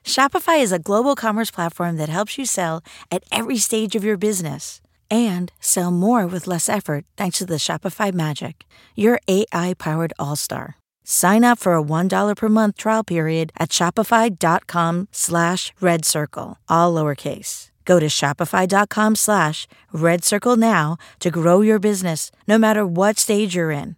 Shopify is a global commerce platform that helps you sell at every stage of your business and sell more with less effort thanks to the Shopify Magic, your AI-powered all-star. Sign up for a $1 per month trial period at shopify.com/redcircle, all lowercase. Go to shopify.com/redcircle now to grow your business no matter what stage you're in.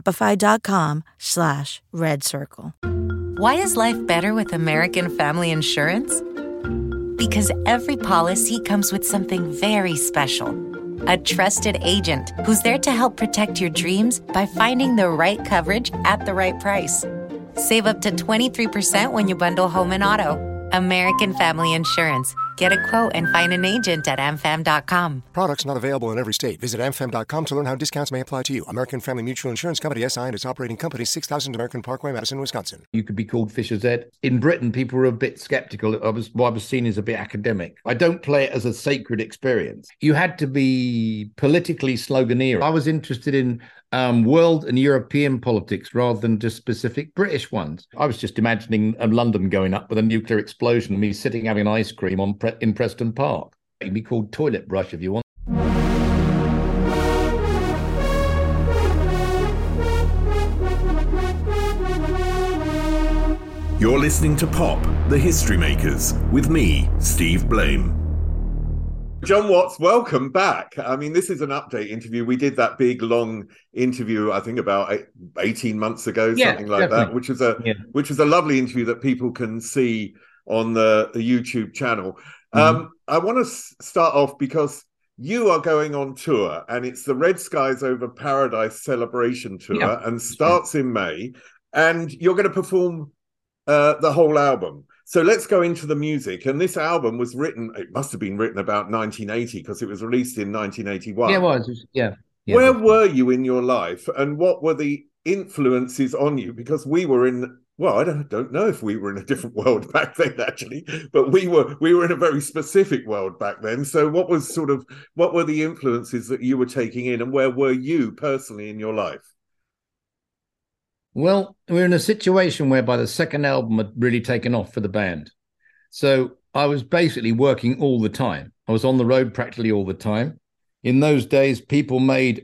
Shopify.com/redcircle. Why is life better with American Family Insurance? Because every policy comes with something very special. A trusted agent who's there to help protect your dreams by finding the right coverage at the right price. Save up to 23% when you bundle home and auto. American Family Insurance. Get a quote and find an agent at amfam.com. Products not available in every state. Visit amfam.com to learn how discounts may apply to you. American Family Mutual Insurance Company, SI, and its operating company, 6000 American Parkway, Madison, Wisconsin. You could be called Fisher's Ed. In Britain, people were a bit skeptical. I was seen as a bit academic. I don't play it as a sacred experience. You had to be politically sloganeering. I was interested in world and European politics rather than just specific British ones. I was just imagining London going up with a nuclear explosion and me sitting having ice cream in Preston Park. It can be called Toilet Brush if you want. You're listening to Pop, The History Makers, with me, Steve Blame. John Watts, welcome back. I mean, this is an update interview. We did that big, long interview, I think about 18 months ago, something like that, which was a lovely interview that people can see on the YouTube channel. I want to start off because you are going on tour, and it's the Red Skies Over Paradise celebration tour, and starts in May, and you're going to perform the whole album. So let's go into the music. And this album was written, it must have been written about 1980 because it was released in 1981. Yeah, it was. Yeah. Where were you in your life, and what were the influences on you? Because we were in, well, I don't know if we were in a different world back then, actually, but we were in a very specific world back then. So what were the influences that you were taking in, and where were you personally in your life? Well, we're in a situation whereby the second album had really taken off for the band. So I was basically working all the time. I was on the road practically all the time. In those days, people made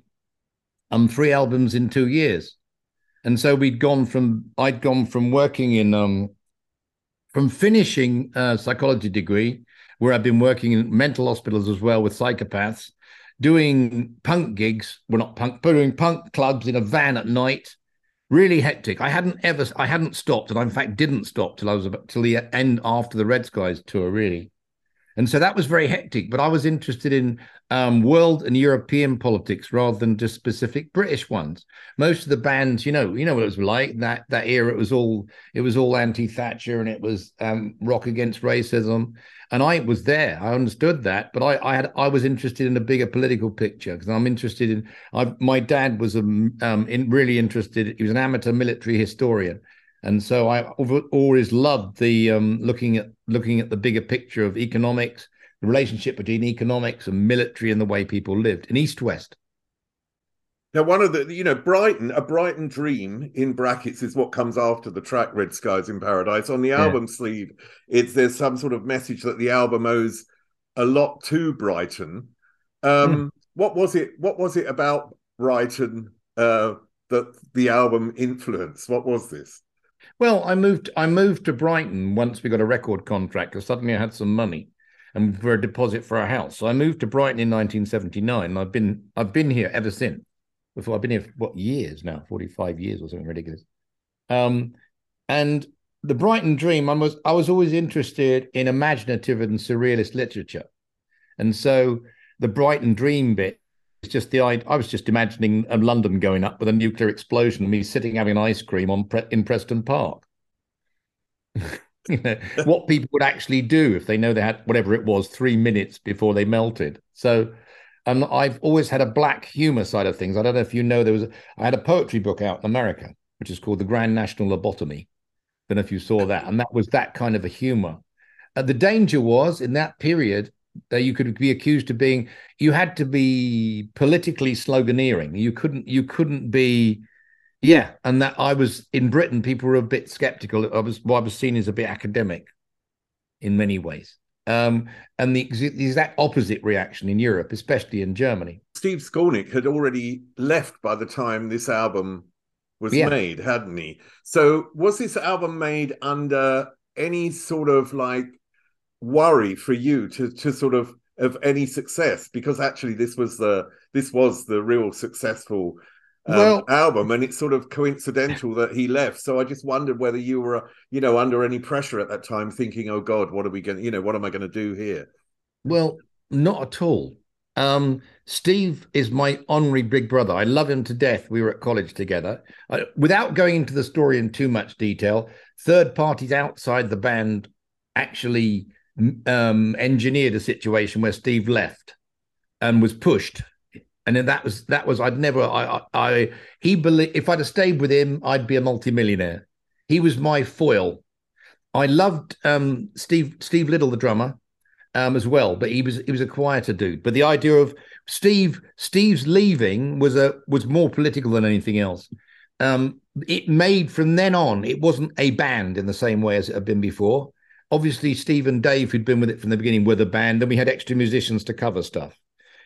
3 albums in 2 years. And so I'd gone from working in, from finishing a psychology degree, where I've been working in mental hospitals as well with psychopaths, doing punk gigs, doing punk clubs in a van at night. Really hectic. I hadn't stopped, and I in fact didn't stop till the end after the Red Skies tour, really. And so that was very hectic. But I was interested in world and European politics rather than just specific British ones. Most of the bands, you know what it was like that era. It was all anti-Thatcher, and it was rock against racism. And I was there. I understood that, but I was interested in a bigger political picture because I'm interested in. My dad was really interested. He was an amateur military historian, and so I always loved the looking at the bigger picture of economics, the relationship between economics and military, and the way people lived in East-West. Now, one of the, a Brighton dream in brackets is what comes after the track Red Skies in Paradise. On the album sleeve, there's some sort of message that the album owes a lot to Brighton. What was it about Brighton that the album influenced? What was this? Well, I moved to Brighton once we got a record contract, because suddenly I had some money and for a deposit for a house. So I moved to Brighton in 1979, and I've been here ever since. Before I've been here, years now? 45 years or something ridiculous. And the Brighton dream, I was always interested in imaginative and surrealist literature. And so the Brighton dream bit is just the idea. I was just imagining London going up with a nuclear explosion and me sitting having ice cream in Preston Park. What people would actually do if they know they had whatever it was 3 minutes before they melted. So I've always had a black humor side of things. I don't know if you know, I had a poetry book out in America, which is called The Grand National Lobotomy. Don't know if you saw that. And that was that kind of a humor. The danger was in that period that you could be accused of you had to be politically sloganeering. You couldn't be, and that I was in Britain, people were a bit skeptical. I was seen as a bit academic. in many ways. And the exact opposite reaction in Europe, especially in Germany. Steve Skolnick had already left by the time this album was made, hadn't he? So was this album made under any sort of like worry for you to sort of any success? Because actually this was the real successful album, and it's sort of coincidental that he left. So I just wondered whether you were, under any pressure at that time, thinking, "Oh God, what are we going? What am I going to do here?" Well, not at all. Steve is my honorary big brother. I love him to death. We were at college together. Without going into the story in too much detail, third parties outside the band actually engineered a situation where Steve left and was pushed. And then that was he believed if I'd have stayed with him, I'd be a multimillionaire. He was my foil. I loved Steve Little, the drummer, as well, but he was a quieter dude. But the idea of Steve's leaving was more political than anything else. It made from then on, it wasn't a band in the same way as it had been before. Obviously, Steve and Dave, who'd been with it from the beginning, were the band, and we had extra musicians to cover stuff.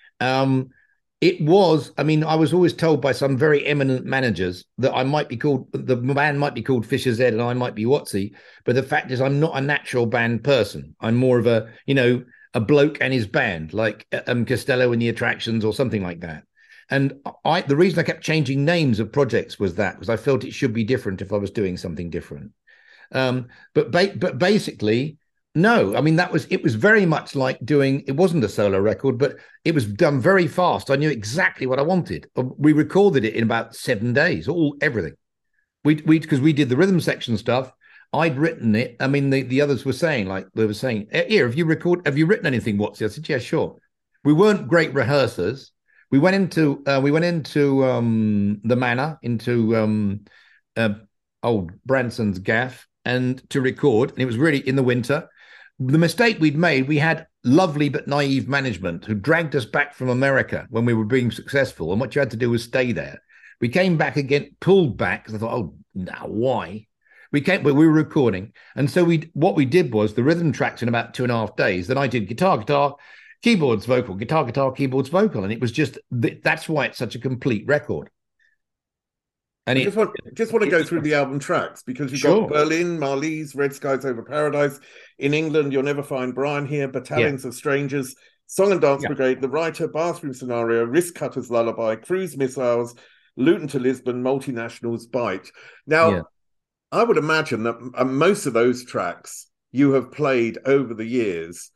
It was, I was always told by some very eminent managers that the band might be called Fisher Z and I might be Watsy, but the fact is I'm not a natural band person. I'm more of a bloke and his band, like Costello and the Attractions or something like that. And the reason I kept changing names of projects was I felt it should be different if I was doing something different. But basically, no, it was very much like it wasn't a solo record, but it was done very fast. I knew exactly what I wanted. We recorded it in about 7 days, everything. Because we did the rhythm section stuff. I'd written it. The others were saying, here, have you written anything, Watsy? I said, yeah, sure. We weren't great rehearsers. We went into the Manor, into old Branson's gaff, and to record. And it was really in the winter. The mistake we'd made, we had lovely but naive management who dragged us back from America when we were being successful. And what you had to do was stay there. We came back again, pulled back, because I thought, oh, now why? But we were recording. And so what we did was the rhythm tracks in about 2.5 days. Then I did guitar, keyboards, vocal, guitar, keyboards, vocal. And it was that's why it's such a complete record. And I just want to go through the album tracks, because you've got Berlin, Marlies, Red Skies Over Paradise. In England, You'll Never Find Brian Here, Battalions of Strangers, Song and Dance Brigade, The Writer, Bathroom Scenario, Wrist Cutters Lullaby, Cruise Missiles, Luton to Lisbon, Multinationals, Bite. Now, I would imagine that most of those tracks you have played over the years,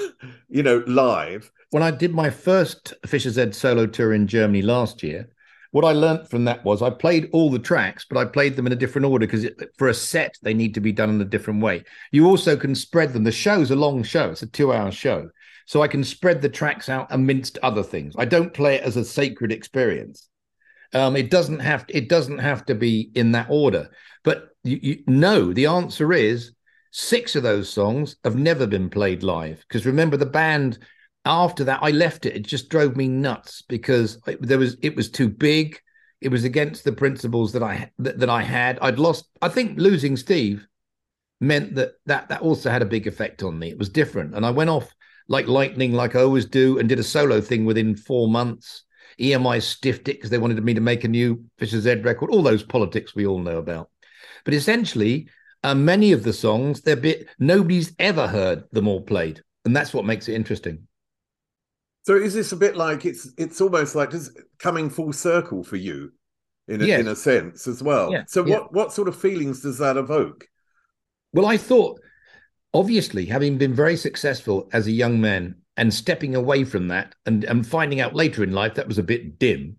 live. When I did my first Fisher Z solo tour in Germany last year, what I learned from that was I played all the tracks, but I played them in a different order because for a set, they need to be done in a different way. You also can spread them. The show's a long show. It's a 2-hour show. So I can spread the tracks out amidst other things. I don't play it as a sacred experience. It doesn't have to be in that order. But the answer is 6 of those songs have never been played live. Because remember, the band... After that, I left it. It just drove me nuts because it was too big. It was against the principles that I had. I'd lost. I think losing Steve meant that also had a big effect on me. It was different, and I went off like lightning, like I always do, and did a solo thing within 4 months. EMI stiffed it because they wanted me to make a new Fisher Z record. All those politics we all know about. But essentially, many of the songs, nobody's ever heard them all played, and that's what makes it interesting. So is this a bit like it's almost like just coming full circle for you in a sense as well? Yeah. So what sort of feelings does that evoke? Well, I thought, obviously, having been very successful as a young man and stepping away from that and finding out later in life that was a bit dim,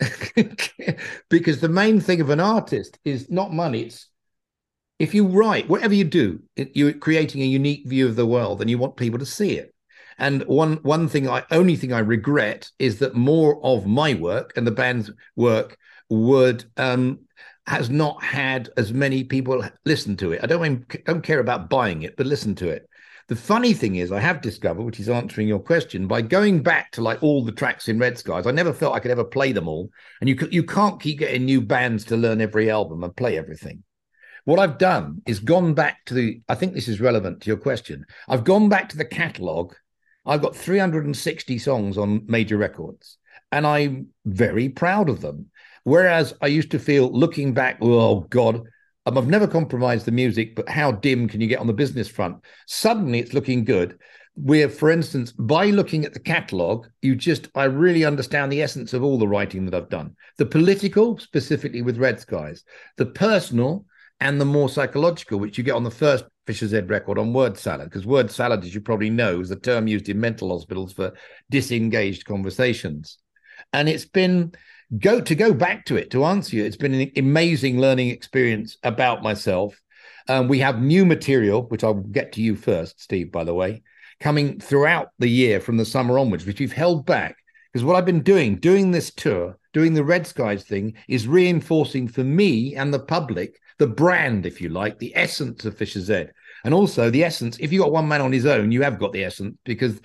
because the main thing of an artist is not money. It's if you write, whatever you do, you're creating a unique view of the world and you want people to see it. And only thing I regret is that more of my work and the band's work has not had as many people listen to it. I don't care about buying it, but listen to it. The funny thing is, I have discovered, which is answering your question, by going back to like all the tracks in Red Skies, I never felt I could ever play them all. And you can't keep getting new bands to learn every album and play everything. what I've done is gone back to I think this is relevant to your question. I've gone back to the catalogue. I've got 360 songs on major records, and I'm very proud of them. Whereas I used to feel, looking back, oh God, I've never compromised the music, but how dim can you get on the business front? Suddenly it's looking good. Where, for instance, by looking at the catalogue, I really understand the essence of all the writing that I've done. The political, specifically with Red Skies, the personal, and the more psychological, which you get on the first Fischer's Head record on Word Salad, because word salad, as you probably know, is a term used in mental hospitals for disengaged conversations. And it's been, to go back to it, to answer you, it's been an amazing learning experience about myself. We have new material, which I'll get to you first, Steve, by the way, coming throughout the year from the summer onwards, which we've held back. Because what I've been doing this tour, doing the Red Skies thing, is reinforcing for me and the public the brand, if you like, the essence of Fischer's Head. And also the essence, if you got one man on his own, you have got the essence, because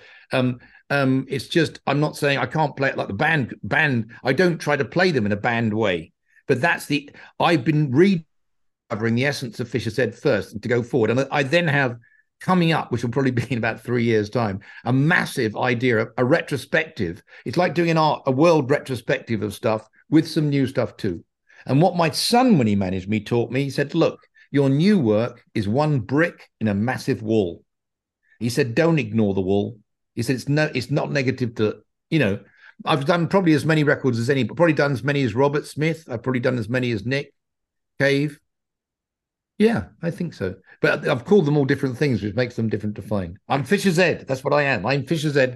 it's just, I'm not saying I can't play it like the band. I don't try to play them in a band way, but I've been rediscovering the essence of Fischer's Head first to go forward. And I then have coming up, which will probably be in about 3 years' time, a massive idea, a retrospective. It's like doing a world retrospective of stuff with some new stuff too. And what my son, when he managed me, taught me, he said, look, your new work is one brick in a massive wall. He said, don't ignore the wall. He said, it's not negative to, I've done probably as many records as any, but probably done as many as Robert Smith. I've probably done as many as Nick Cave. Yeah, I think so. But I've called them all different things, which makes them different to find. I'm Fischer's Head. That's what I am. I'm Fischer's Head.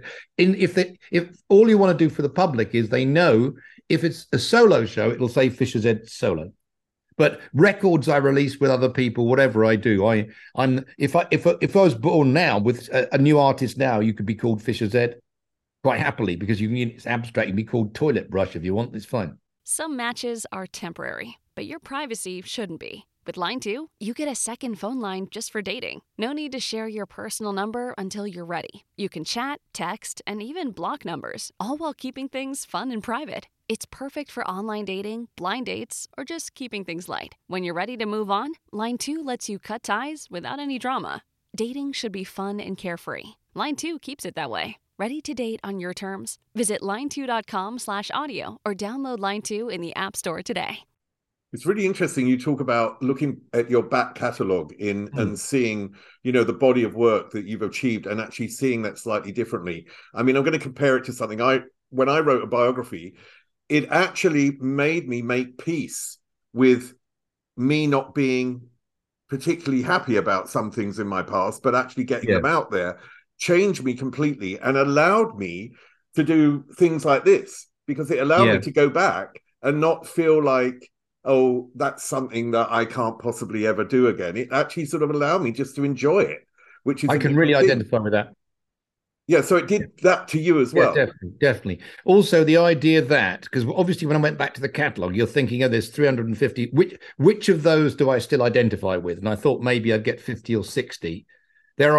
If all you want to do for the public is they know, if it's a solo show, it'll say Fischer's Head solo. But records I release with other people, whatever I do, if I was born now with a new artist now, you could be called Fischer's Head quite happily, because it's abstract. You can be called Toilet Brush if you want. It's fine. Some matches are temporary, but your privacy shouldn't be. With Line 2, you get a second phone line just for dating. No need to share your personal number until you're ready. You can chat, text, and even block numbers, all while keeping things fun and private. It's perfect for online dating, blind dates, or just keeping things light. When you're ready to move on, Line 2 lets you cut ties without any drama. Dating should be fun and carefree. Line 2 keeps it that way. Ready to date on your terms? Visit line2.com/audio or download Line 2 in the App Store today. It's really interesting. You talk about looking at your back catalogue and seeing, the body of work that you've achieved and actually seeing that slightly differently. I mean, I'm going to compare it to something. When I wrote a biography, it actually made me make peace with me not being particularly happy about some things in my past, but actually getting them out there changed me completely and allowed me to do things like this, because it allowed me to go back and not feel like, oh, that's something that I can't possibly ever do again. It actually sort of allowed me just to enjoy it, which is... I can really identify with that. Yeah, so it did that to you as well. Yeah, definitely. Also, the idea that, because obviously when I went back to the catalogue, you're thinking, oh, there's 350. Which of those do I still identify with? And I thought maybe I'd get 50 or 60. There are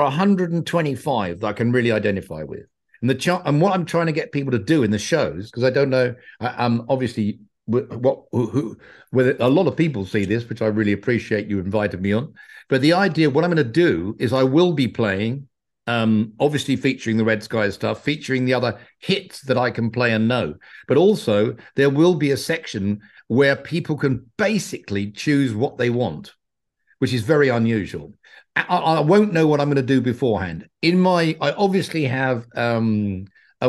125 that I can really identify with. And what I'm trying to get people to do in the shows, because I don't know, obviously... whether a lot of people see this, which I really appreciate you invited me on. But the idea, what I'm going to do is I will be playing, obviously featuring the Red Skies stuff, featuring the other hits that I can play and know. But also there will be a section where people can basically choose what they want, which is very unusual. I won't know what I'm going to do beforehand. I obviously have an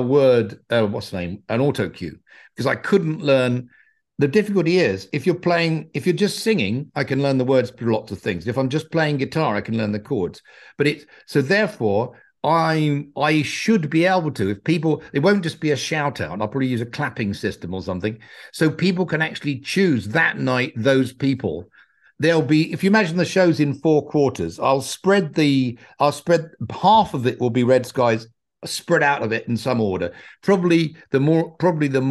auto cue, because I couldn't learn. The difficulty is, if you're just singing, I can learn the words for lots of things. If I'm just playing guitar, I can learn the chords. So therefore, I should be able to, it won't just be a shout out. I'll probably use a clapping system or something. So people can actually choose that night, those people. There'll be, if you imagine the show's in 4 quarters, I'll spread half of it will be Red Skies, spread out of it in some order. It'll probably be the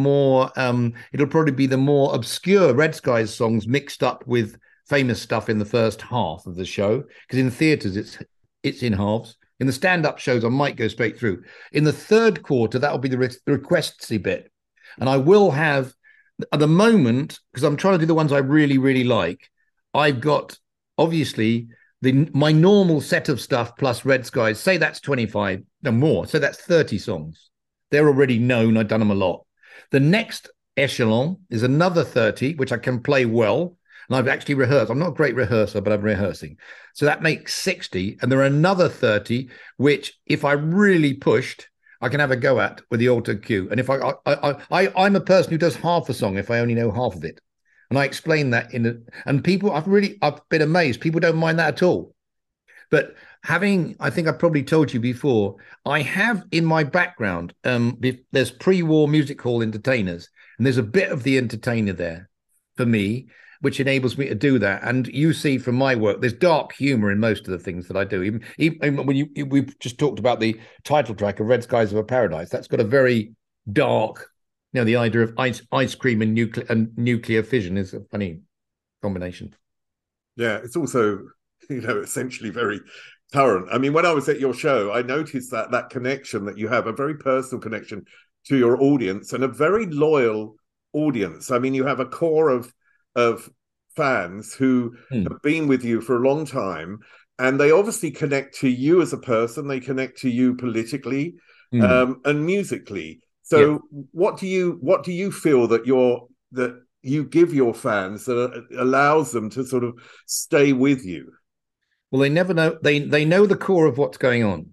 more obscure Red Skies songs mixed up with famous stuff in the first half of the show, because in theatres it's in halves. In the stand-up shows I might go straight through. In the third quarter, that'll be the requestsy bit, and I will have, at the moment, because I'm trying to do the ones I really, really like, I've got obviously my normal set of stuff plus Red Skies, say that's 25 and more. So that's 30 songs. They're already known. I've done them a lot. The next echelon is another 30, which I can play well. And I've actually rehearsed. I'm not a great rehearser, but I'm rehearsing. So that makes 60. And there are another 30, which if I really pushed, I can have a go at with the auto cue. And if I'm a person who does half a song if I only know half of it. And I explain that and people, I've been amazed. People don't mind that at all. But I think I probably told you before, I have in my background, there's pre-war music hall entertainers, and there's a bit of the entertainer there for me, which enables me to do that. And you see from my work, there's dark humor in most of the things that I do. Even when we've just talked about the title track of Red Skies of a Paradise, that's got a very dark, the idea of ice cream and nuclear fission is a funny combination. Yeah, it's also, essentially very current. I mean, when I was at your show, I noticed that connection that you have, a very personal connection to your audience and a very loyal audience. I mean, you have a core of fans who have been with you for a long time, and they obviously connect to you as a person. They connect to you politically and musically. So what do you feel that you give your fans that allows them to sort of stay with you? Well, they never know. They know the core of what's going on,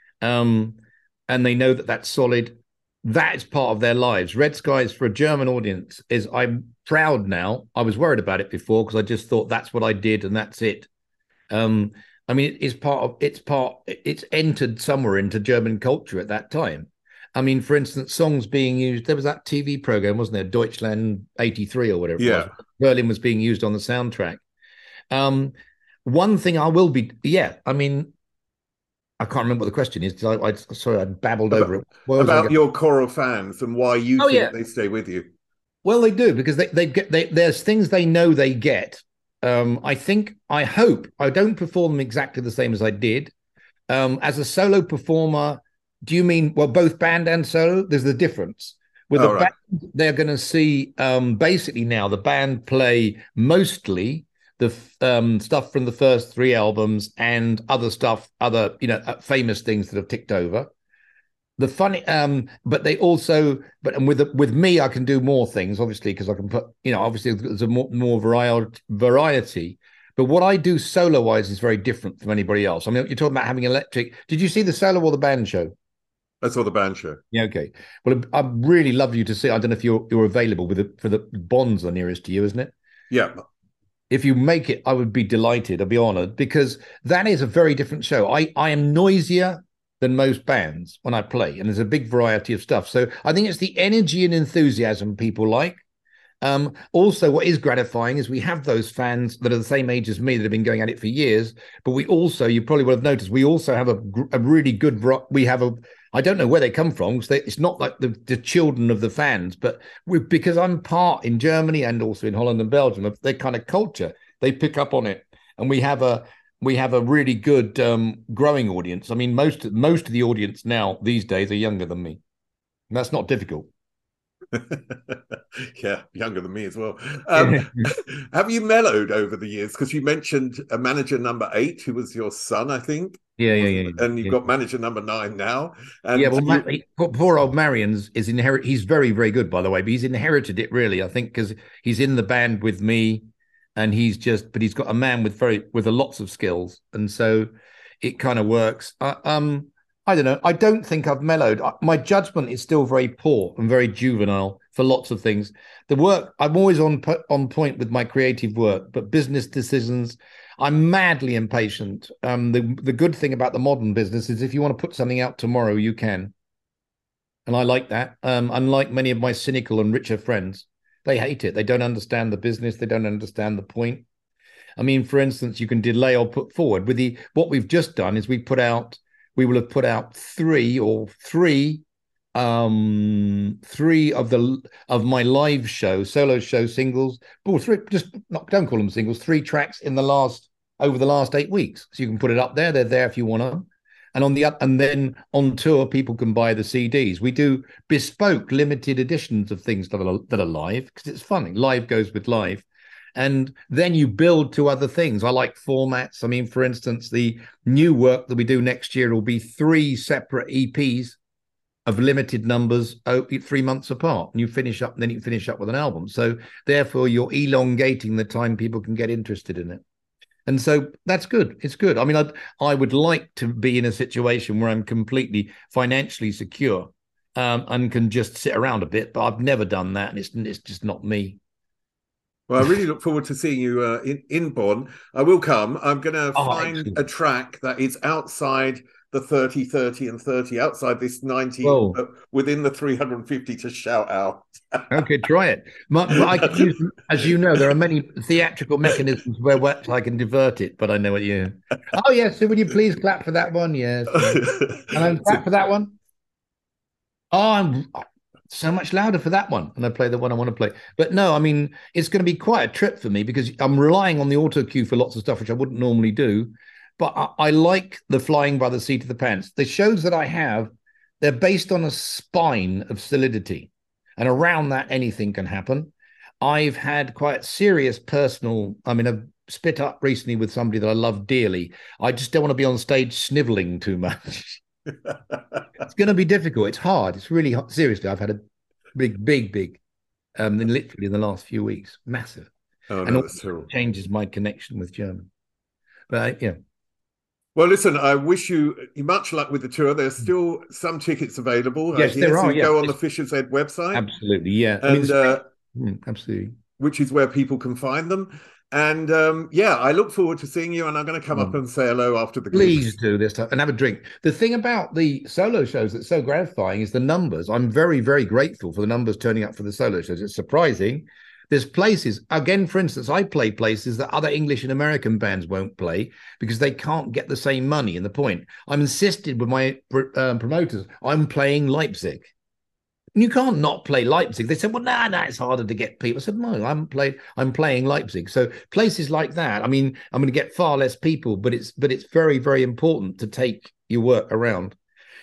and they know that that's solid. That is part of their lives. Red Skies for a German audience is, I'm proud now. I was worried about it before because I just thought that's what I did and that's it. I mean, it's entered somewhere into German culture at that time. I mean, for instance, songs being used, there was that TV program, wasn't there? Deutschland 83 or whatever it was. Berlin was being used on the soundtrack. One thing I will be, I mean, I can't remember what the question is. Sorry, I babbled over it. About your core of fans and why you think they stay with you. Well, they do, because there's things they know they get. I hope I don't perform them exactly the same as I did. As a solo performer, do you mean, well, both band and solo? There's the difference. With the band, they're going to see basically now the band play mostly the stuff from the first 3 albums and other stuff, famous things that have ticked over. The funny, but they also, with me, I can do more things, obviously, because I can put, obviously there's a more variety. But what I do solo-wise is very different from anybody else. I mean, you're talking about having electric. Did you see the solo or the band show? I saw the band show. Yeah, okay. Well, I'd really love you to see. I don't know if you're available for the Bonds, the nearest to you, isn't it? Yeah. If you make it, I would be delighted. I'd be honored, because that is a very different show. I am noisier than most bands when I play, and there's a big variety of stuff. So I think it's the energy and enthusiasm people like. Also, what is gratifying is we have those fans that are the same age as me that have been going at it for years. But we also, you probably would have noticed, we also have a really good. I don't know where they come from, because it's not like the children of the fans, but because I'm part in Germany and also in Holland and Belgium of their kind of culture, they pick up on it, and we have a really good growing audience. I mean, most of the audience now these days are younger than me. And that's not difficult. Yeah, younger than me as well. Have you mellowed over the years? Because you mentioned a manager number 8, who was your son, I think. Yeah. And you've got manager number 9 now. And poor old Marian's is inherit. He's very, very good, by the way, but he's inherited it really, I think, because he's in the band with me, and he's got a man with lots of skills, and so it kind of works. I don't know. I don't think I've mellowed. My judgment is still very poor and very juvenile for lots of things. The work, I'm always on point with my creative work, but business decisions, I'm madly impatient. The good thing about the modern business is if you want to put something out tomorrow, you can. And I like that. Unlike many of my cynical and richer friends, they hate it. They don't understand the business. They don't understand the point. I mean, for instance, you can delay or put forward. What we've just done is we will have put out three of my live show, solo show singles, or don't call them singles, 3 tracks over the last 8 weeks. So you can put it up there. They're there if you want them. And then on tour, people can buy the CDs. We do bespoke limited editions of things that are live, because it's funny. Live goes with live. And then you build to other things. I like formats. I mean, for instance, the new work that we do next year will be 3 separate EPs of limited numbers 3 months apart. And you finish up, and then you finish up with an album. So therefore, you're elongating the time people can get interested in it. And so that's good. It's good. I mean, I would like to be in a situation where I'm completely financially secure and can just sit around a bit, but I've never done that. And it's just not me. Well, I really look forward to seeing you in Bonn. I will come. I'm going to find excellent. A track that is outside the 30, 30 and 30, outside this 90, but within the 350 to shout out. Okay, try it. I can use, as you know, there are many theatrical mechanisms where I can divert it, but I know what you... Oh, yes, so would you please clap for that one? Yes. And then clap for that one. Oh, I'm so much louder for that one, and I play the one I want to play. But no, I mean, it's going to be quite a trip for me because I'm relying on the auto cue for lots of stuff, which I wouldn't normally do. But I like the flying by the seat of the pants. The shows that I have, they're based on a spine of solidity, and around that, anything can happen. I've had quite serious personal, I've split up recently with somebody that I love dearly. I just don't want to be on stage sniveling too much. It's going to be difficult. It's hard. It's really hard. Seriously, I've had a big, literally in the last few weeks, massive. Oh, and no, that's terrible. Changes my connection with German. But yeah. Well, listen, I wish you much luck with the tour. There's still some tickets available. Yes, there are. So go on the Fisher's Head website. Absolutely, yeah. And absolutely. Which is where people can find them. And I look forward to seeing you, and I'm going to come up and say hello after the Please gigs. do this and have a drink. The thing about the solo shows that's so gratifying is the numbers. I'm very, very grateful for the numbers turning up for the solo shows. It's surprising. There's places, again, for instance, I play places that other English and American bands won't play because they can't get the same money. And the point, I'm insisted with my promoters, I'm playing Leipzig. And you can't not play Leipzig. They said, well, no, it's harder to get people. I said, no, I'm playing Leipzig. So places like that, I mean, I'm going to get far less people, but it's very, very important to take your work around.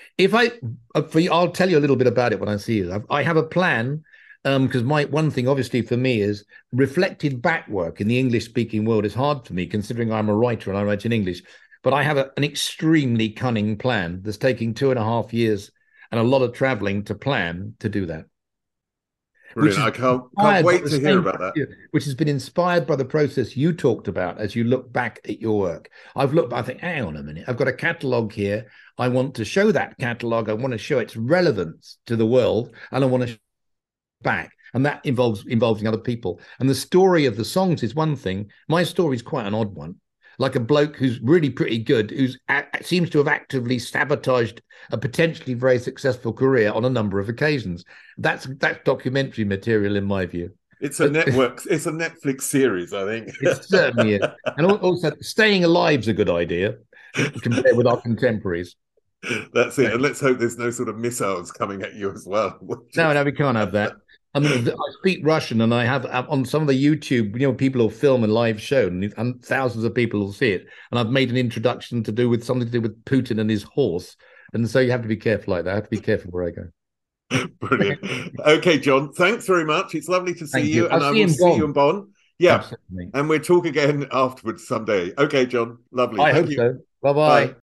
I'll tell you a little bit about it when I see you. I have a plan, because one thing, obviously, for me is reflected back work in the English-speaking world is hard for me, considering I'm a writer and I write in English. But I have an extremely cunning plan that's taking 2.5 years and a lot of traveling to plan to do that. Brilliant. I can't wait to hear about that. Which has been inspired by the process you talked about as you look back at your work. I think, hang on a minute, I've got a catalogue here. I want to show that catalogue. I want to show its relevance to the world, and I want to back. And that involving other people. And the story of the songs is one thing. My story is quite an odd one. Like a bloke who's really pretty good, who seems to have actively sabotaged a potentially very successful career on a number of occasions. That's documentary material, in my view. It's a Netflix series, I think. It certainly is. And also, staying alive's a good idea compared with our contemporaries. That's it. And let's hope there's no sort of missiles coming at you as well. No, we can't have that. I mean, I speak Russian, and I have on some of the YouTube, people will film a live show, and thousands of people will see it. And I've made an introduction something to do with Putin and his horse. And so you have to be careful like that. I have to be careful where I go. Brilliant. Okay, John, thanks very much. It's lovely to see you. And I will see you in Bonn. Yeah. Absolutely. And we'll talk again afterwards someday. Okay, John. Lovely. I hope so. Bye-bye. Bye.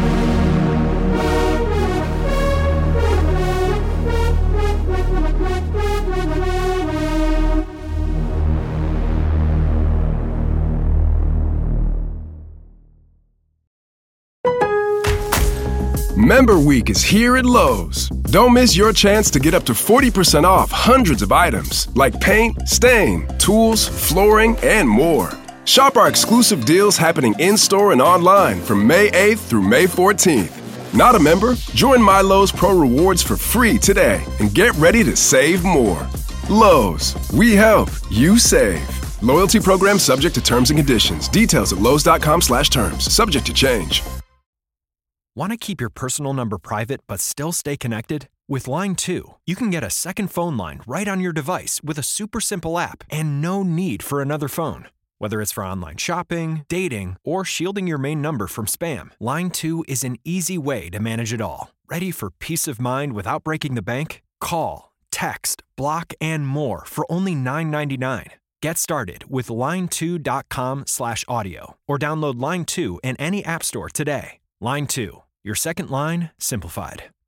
Member Week is here at Lowe's. Don't miss your chance to get up to 40% off hundreds of items like paint, stain, tools, flooring, and more. Shop our exclusive deals happening in-store and online from May 8th through May 14th. Not a member? Join My Lowe's Pro Rewards for free today and get ready to save more. Lowe's, we help, you save. Loyalty program subject to terms and conditions. Details at lowes.com/terms. Subject to change. Want to keep your personal number private but still stay connected? With Line 2, you can get a second phone line right on your device with a super simple app and no need for another phone. Whether it's for online shopping, dating, or shielding your main number from spam, Line 2 is an easy way to manage it all. Ready for peace of mind without breaking the bank? Call, text, block, and more for only $9.99. Get started with line2.com/audio or download Line 2 in any app store today. Line 2, your second line simplified.